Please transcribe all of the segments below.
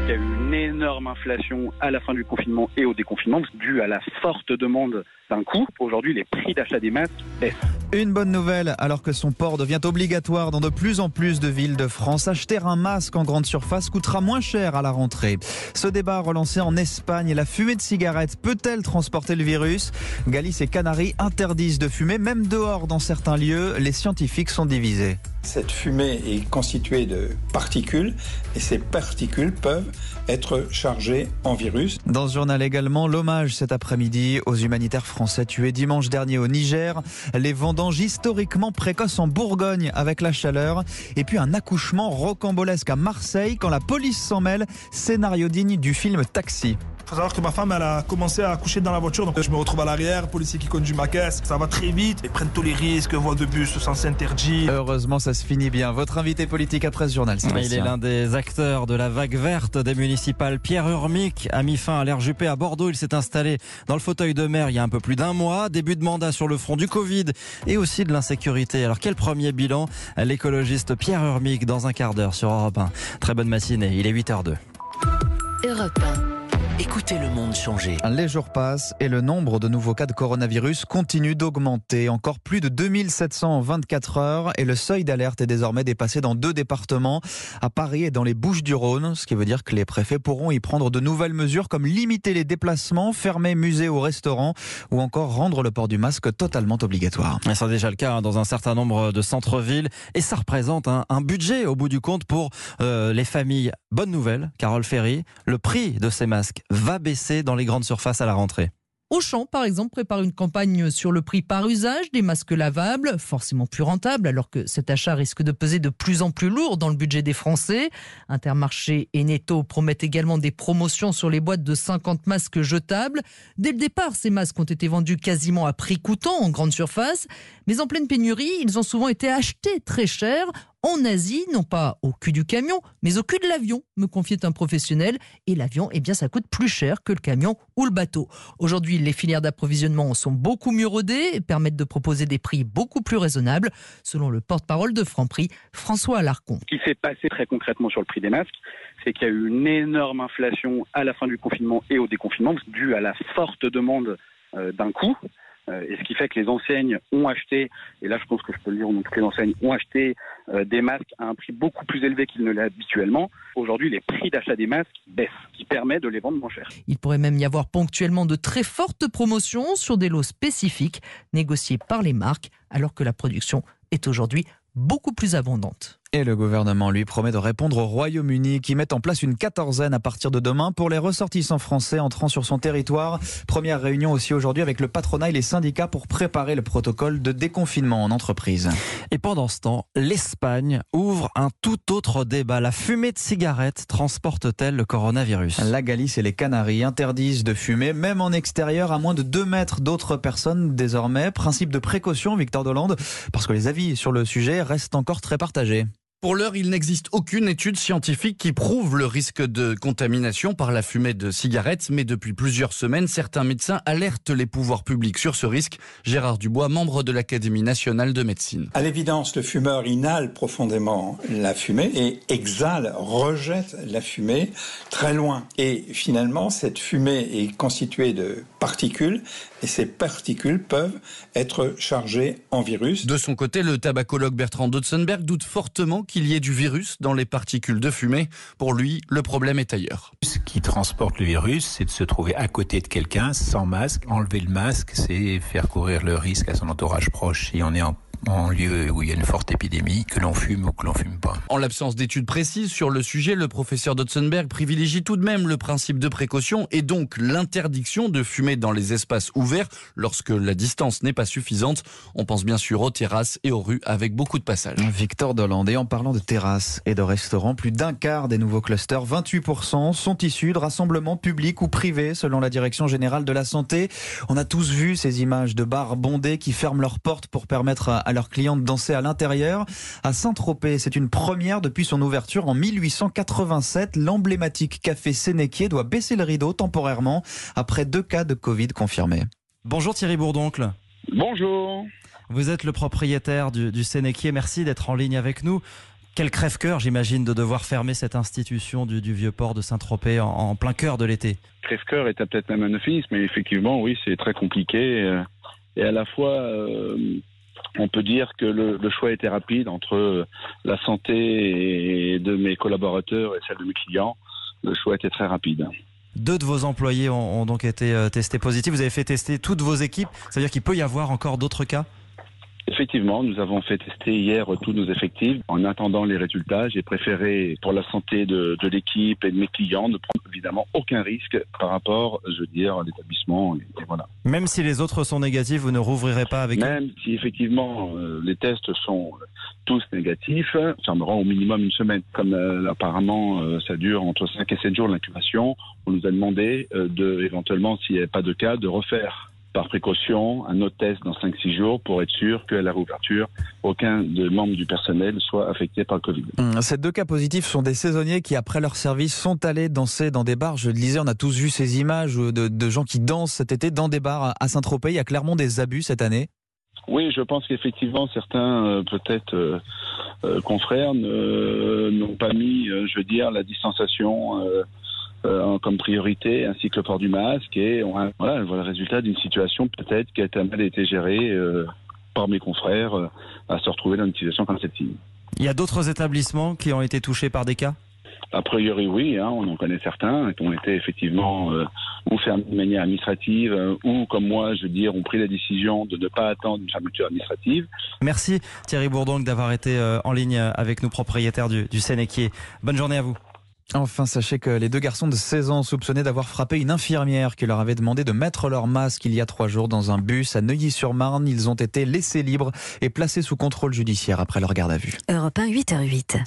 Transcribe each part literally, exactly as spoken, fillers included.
Il y a eu une énorme inflation à la fin du confinement et au déconfinement, due à la forte demande d'un coup. Aujourd'hui, les prix d'achat des masques baissent. Une bonne nouvelle, alors que son port devient obligatoire dans de plus en plus de villes de France, acheter un masque en grande surface coûtera moins cher à la rentrée. Ce débat relancé en Espagne, la fumée de cigarette peut-elle transporter le virus ? Galice et Canaries interdisent de fumer, même dehors dans certains lieux. Les scientifiques sont divisés. Cette fumée est constituée de particules et ces particules peuvent être chargées en virus. Dans ce journal également, l'hommage cet après-midi aux humanitaires français tués dimanche dernier au Niger, les vendanges historiquement précoces en Bourgogne avec la chaleur et puis un accouchement rocambolesque à Marseille quand la police s'en mêle, scénario digne du film Taxi. Il faut savoir que ma femme, elle a commencé à accoucher dans la voiture, donc je me retrouve à l'arrière, policier qui conduit ma caisse, ça va très vite, ils prennent tous les risques, voie de bus, sens interdit. Heureusement, ça se finit bien. Votre invité politique après ce journal, Sébastien. Il est l'un des acteurs de la vague verte des municipales. Pierre Urmic a mis fin à l'R J P à Bordeaux. Il s'est installé dans le fauteuil de maire il y a un peu plus d'un mois. Début de mandat sur le front du Covid et aussi de l'insécurité. Alors quel premier bilan ? L'écologiste Pierre Urmic dans un quart d'heure sur Europe un. Très bonne matinée, il est huit heures deux. Europe un. Écoutez le monde changer. Les jours passent et le nombre de nouveaux cas de coronavirus continue d'augmenter. Encore plus de deux mille sept cents en vingt-quatre heures et le seuil d'alerte est désormais dépassé dans deux départements, à Paris et dans les Bouches-du-Rhône, ce qui veut dire que les préfets pourront y prendre de nouvelles mesures comme limiter les déplacements, fermer musées ou restaurants ou encore rendre le port du masque totalement obligatoire. C'est déjà le cas dans un certain nombre de centres-villes et ça représente un, un budget au bout du compte pour euh, les familles. Bonne nouvelle, Carole Ferry, le prix de ces masques va baisser dans les grandes surfaces à la rentrée. Auchan, par exemple, prépare une campagne sur le prix par usage des masques lavables, forcément plus rentable, alors que cet achat risque de peser de plus en plus lourd dans le budget des Français. Intermarché et Netto promettent également des promotions sur les boîtes de cinquante masques jetables. Dès le départ, ces masques ont été vendus quasiment à prix coûtant en grande surface, mais en pleine pénurie, ils ont souvent été achetés très cher en Asie, non pas au cul du camion, mais au cul de l'avion, me confiait un professionnel. Et l'avion, eh bien, ça coûte plus cher que le camion ou le bateau. Aujourd'hui, les filières d'approvisionnement sont beaucoup mieux rodées et permettent de proposer des prix beaucoup plus raisonnables, selon le porte-parole de Franprix, François Alarcon. Ce qui s'est passé très concrètement sur le prix des masques, c'est qu'il y a eu une énorme inflation à la fin du confinement et au déconfinement, due à la forte demande euh, d'un coup. Euh, et ce qui fait que les enseignes ont acheté, et là je pense que je peux le dire, donc toutes les enseignes ont acheté euh, des masques à un prix beaucoup plus élevé qu'il ne l'est habituellement. Aujourd'hui, les prix d'achat des masques baissent, ce qui permet de les vendre moins cher. Il pourrait même y avoir ponctuellement de très fortes promotions sur des lots spécifiques négociés par les marques, alors que la production est aujourd'hui beaucoup plus abondante. Et le gouvernement, lui, promet de répondre au Royaume-Uni qui met en place une quatorzaine à partir de demain pour les ressortissants français entrant sur son territoire. Première réunion aussi aujourd'hui avec le patronat et les syndicats pour préparer le protocole de déconfinement en entreprise. Et pendant ce temps, l'Espagne ouvre un tout autre débat. La fumée de cigarette transporte-t-elle le coronavirus ? La Galice et les Canaries interdisent de fumer, même en extérieur, à moins de deux mètres d'autres personnes désormais. Principe de précaution, Victor Dolande, parce que les avis sur le sujet restent encore très partagés. Pour l'heure, il n'existe aucune étude scientifique qui prouve le risque de contamination par la fumée de cigarettes, mais depuis plusieurs semaines, certains médecins alertent les pouvoirs publics sur ce risque. Gérard Dubois, membre de l'Académie nationale de médecine. À l'évidence, le fumeur inhale profondément la fumée et exhale, rejette la fumée très loin. Et finalement, cette fumée est constituée de particules et ces particules peuvent être chargées en virus. De son côté, le tabacologue Bertrand Dotzenberg doute fortement qu'il y ait du virus dans les particules de fumée. Pour lui, le problème est ailleurs. Ce qui transporte le virus, c'est de se trouver à côté de quelqu'un sans masque. Enlever le masque, c'est faire courir le risque à son entourage proche si on est en en lieu où il y a une forte épidémie, que l'on fume ou que l'on fume pas. En l'absence d'études précises sur le sujet, le professeur Dotzenberg privilégie tout de même le principe de précaution et donc l'interdiction de fumer dans les espaces ouverts lorsque la distance n'est pas suffisante. On pense bien sûr aux terrasses et aux rues avec beaucoup de passages. Victor Dolande, et en parlant de terrasses et de restaurants, plus d'un quart des nouveaux clusters, vingt-huit pour cent, sont issus de rassemblements publics ou privés selon la Direction générale de la santé. On a tous vu ces images de bars bondés qui ferment leurs portes pour permettre à leurs clients de danser à l'intérieur. À Saint-Tropez, c'est une première depuis son ouverture en mille huit cent quatre-vingt-sept. L'emblématique café Sénéquier doit baisser le rideau temporairement après deux cas de Covid confirmés. Bonjour Thierry Bourdoncle. Bonjour. Vous êtes le propriétaire du, du Sénéquier. Merci d'être en ligne avec nous. Quel crève-cœur, j'imagine, de devoir fermer cette institution du, du Vieux-Port de Saint-Tropez en, en plein cœur de l'été. Crève-cœur est peut-être même un euphémisme, mais effectivement, oui, c'est très compliqué. Euh, et à la fois, euh, on peut dire que le, le choix était rapide entre la santé de mes collaborateurs et celle de mes clients. Le choix était très rapide. Deux de vos employés ont, ont donc été euh, testés positifs. Vous avez fait tester toutes vos équipes. Ça veut dire qu'il peut y avoir encore d'autres cas ? Effectivement, nous avons fait tester hier tous nos effectifs. En attendant les résultats, j'ai préféré, pour la santé de, de l'équipe et de mes clients, ne prendre évidemment aucun risque par rapport, je veux dire, à l'établissement. Et, et voilà. Même si les autres sont négatifs, vous ne rouvrirez pas avec eux ? Même si effectivement euh, les tests sont tous négatifs, ça me rend au minimum une semaine. Comme euh, apparemment euh, ça dure entre cinq et sept jours l'incubation, on nous a demandé euh, de, éventuellement, s'il n'y avait pas de cas, de refaire par précaution un autre test dans cinq à six jours pour être sûr qu'à la réouverture, aucun des membres du personnel soit affecté par le Covid. Ces deux cas positifs sont des saisonniers qui, après leur service, sont allés danser dans des bars. Je le disais, on a tous vu ces images de, de gens qui dansent cet été dans des bars à Saint-Tropez. Il y a clairement des abus cette année. Oui, je pense qu'effectivement, certains, euh, peut-être, euh, euh, confrères ne, n'ont pas mis, euh, je veux dire, la distanciation euh, euh, comme priorité, ainsi que le port du masque. Et on a, voilà, voilà le résultat d'une situation peut-être qui a mal été gérée euh, par mes confrères euh, à se retrouver dans une situation comme celle-ci. Il y a d'autres établissements qui ont été touchés par des cas ? A priori, oui, hein, on en connaît certains qui ont été effectivement euh, ou fermés de manière administrative euh, ou, comme moi, je veux dire, ont pris la décision de ne pas attendre une fermeture administrative. Merci Thierry Bourdoncle d'avoir été euh, en ligne avec nous, propriétaire du, du Sénéquier. Bonne journée à vous. Enfin, sachez que les deux garçons de seize ans soupçonnés d'avoir frappé une infirmière qui leur avait demandé de mettre leur masque il y a trois jours dans un bus à Neuilly-sur-Marne, ils ont été laissés libres et placés sous contrôle judiciaire après leur garde à vue. Europe un, huit heures huit.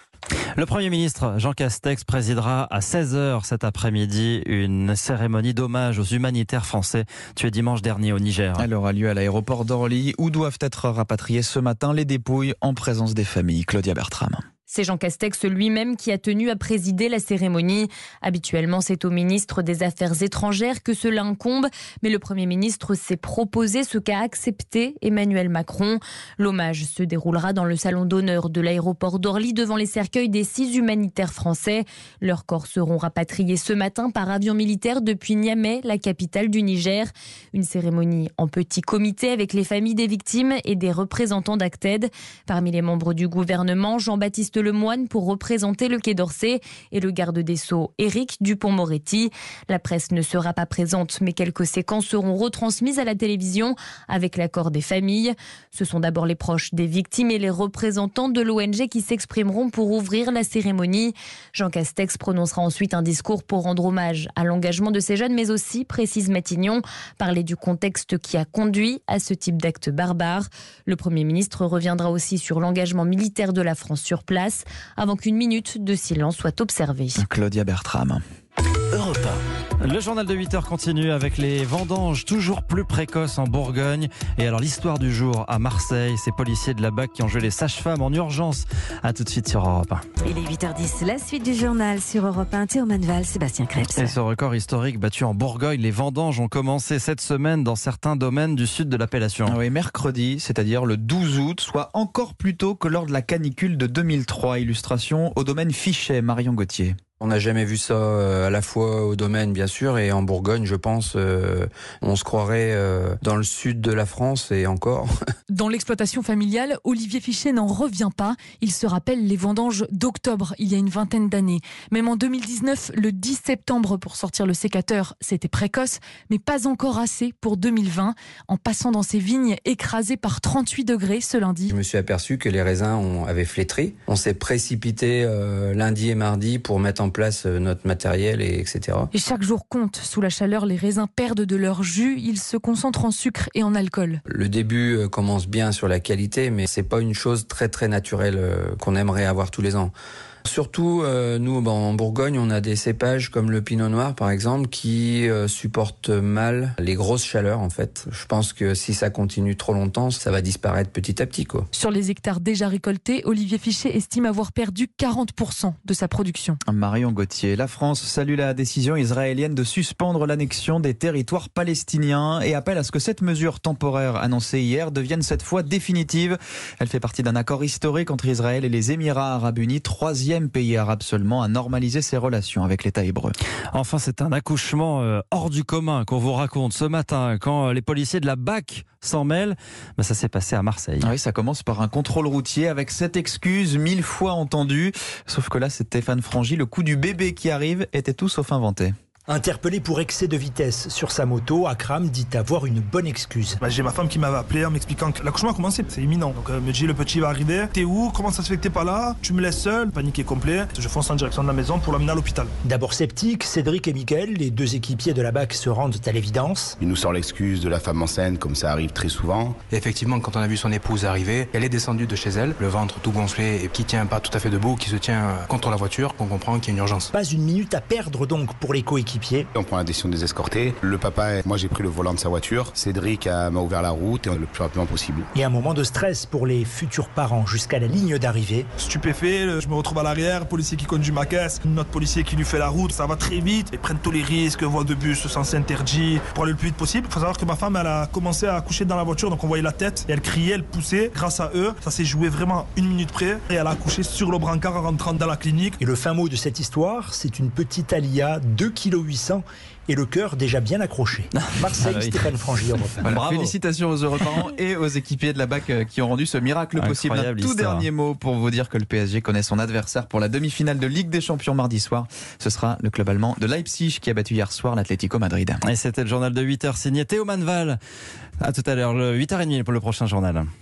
Le Premier ministre Jean Castex présidera à seize heures cet après-midi une cérémonie d'hommage aux humanitaires français tués dimanche dernier au Niger. Elle aura lieu à l'aéroport d'Orly où doivent être rapatriées ce matin les dépouilles en présence des familles. Claudia Bertram. C'est Jean Castex lui-même qui a tenu à présider la cérémonie. Habituellement, c'est au ministre des Affaires étrangères que cela incombe, mais le Premier ministre s'est proposé ce qu'a accepté Emmanuel Macron. L'hommage se déroulera dans le salon d'honneur de l'aéroport d'Orly devant les cercueils des six humanitaires français. Leurs corps seront rapatriés ce matin par avion militaire depuis Niamey, la capitale du Niger. Une cérémonie en petit comité avec les familles des victimes et des représentants d'Acted. Parmi les membres du gouvernement, Jean-Baptiste Lemoyne pour représenter le Quai d'Orsay et le garde des Sceaux Éric Dupond-Moretti. La presse ne sera pas présente, mais quelques séquences seront retransmises à la télévision avec l'accord des familles. Ce sont d'abord les proches des victimes et les représentants de l'O N G qui s'exprimeront pour ouvrir la cérémonie. Jean Castex prononcera ensuite un discours pour rendre hommage à l'engagement de ces jeunes, mais aussi, précise Matignon, parler du contexte qui a conduit à ce type d'acte barbare. Le Premier ministre reviendra aussi sur l'engagement militaire de la France sur place, avant qu'une minute de silence soit observée. Claudia Bertram. Europe un. Le journal de huit heures continue avec les vendanges toujours plus précoces en Bourgogne. Et alors l'histoire du jour à Marseille, ces policiers de la B A C qui ont gelé sages-femmes en urgence. À tout de suite sur Europe un. Il est huit heures dix, la suite du journal sur Europe un. Théo Manval, Sébastien Krebs. Et ce record historique battu en Bourgogne, les vendanges ont commencé cette semaine dans certains domaines du sud de l'appellation. Oui, mercredi, c'est-à-dire le douze août, soit encore plus tôt que lors de la canicule de deux mille trois. Illustration au domaine Fichet, Marion Gauthier. On n'a jamais vu ça à la fois au domaine, bien sûr, et en Bourgogne, je pense. Euh, on se croirait euh, dans le sud de la France et encore. Dans l'exploitation familiale, Olivier Fichet n'en revient pas. Il se rappelle les vendanges d'octobre, il y a une vingtaine d'années. Même en deux mille dix-neuf, le dix septembre, pour sortir le sécateur, c'était précoce, mais pas encore assez pour deux mille vingt. En passant dans ces vignes écrasées par trente-huit degrés ce lundi. Je me suis aperçu que les raisins ont, avaient flétri. On s'est précipité euh, lundi et mardi pour mettre en en place notre matériel, et etc. Et chaque jour compte. Sous la chaleur, les raisins perdent de leur jus. Ils se concentrent en sucre et en alcool. Le début commence bien sur la qualité, mais c'est pas une chose très très naturelle qu'on aimerait avoir tous les ans. Surtout, euh, nous, bon, en Bourgogne, on a des cépages comme le Pinot Noir, par exemple, qui euh, supportent mal les grosses chaleurs, en fait. Je pense que si ça continue trop longtemps, ça va disparaître petit à petit, quoi. Sur les hectares déjà récoltés, Olivier Fichet estime avoir perdu quarante pour cent de sa production. Marion Gauthier, la France salue la décision israélienne de suspendre l'annexion des territoires palestiniens et appelle à ce que cette mesure temporaire annoncée hier devienne cette fois définitive. Elle fait partie d'un accord historique entre Israël et les Émirats arabes unis, troisième pays arabe seulement à normaliser ses relations avec l'État hébreu. Enfin, c'est un accouchement euh, hors du commun qu'on vous raconte ce matin quand euh, les policiers de la B A C s'en mêlent. Ben, ça s'est passé à Marseille. Oui, ça commence par un contrôle routier avec cette excuse mille fois entendue. Sauf que là, c'est Stéphane Frangy. Le coup du bébé qui arrive était tout sauf inventé. Interpellé pour excès de vitesse sur sa moto, Akram dit avoir une bonne excuse. Bah, j'ai ma femme qui m'avait appelé en m'expliquant que l'accouchement a commencé, c'est imminent. Donc elle me dit le petit va arriver, t'es où, comment ça se fait que t'es pas là, tu me laisses seul, panique est complet. Je fonce en direction de la maison pour l'amener à l'hôpital. D'abord sceptique, Cédric et Mickaël, les deux équipiers de la B A C, se rendent à l'évidence. Il nous sort l'excuse de la femme enceinte comme ça arrive très souvent. Et effectivement, quand on a vu son épouse arriver, elle est descendue de chez elle, le ventre tout gonflé et qui tient pas tout à fait debout, qui se tient contre la voiture, qu'on comprend qu'il y a une urgence. Pas une minute à perdre donc pour les coéquipiers. On prend la décision de les escorter. Le papa, moi j'ai pris le volant de sa voiture. Cédric a, m'a ouvert la route et le plus rapidement possible. Et un moment de stress pour les futurs parents jusqu'à la ligne d'arrivée. Stupéfait, je me retrouve à l'arrière, policier qui conduit ma caisse, notre policier qui lui fait la route, ça va très vite. Ils prennent tous les risques, voie de bus, sens interdit, pour aller le plus vite possible. Il faut savoir que ma femme, elle a commencé à accoucher dans la voiture, donc on voyait la tête, et elle criait, elle poussait. Grâce à eux, ça s'est joué vraiment une minute près, et elle a accouché sur le brancard en rentrant dans la clinique. Et le fin mot de cette histoire, c'est une petite Alia, deux virgule huit kilos et le cœur déjà bien accroché. Marseille, ah oui. Stéphane Frangy. Voilà, félicitations aux heureux parents et aux équipiers de la B A C qui ont rendu ce miracle possible. Un tout histoire. Dernier mot pour vous dire que le P S G connaît son adversaire pour la demi-finale de Ligue des Champions mardi soir. Ce sera le club allemand de Leipzig qui a battu hier soir l'Atlético Madrid. Et c'était le journal de huit heures signé Théo Manval. À tout à l'heure, le huit heures trente pour le prochain journal.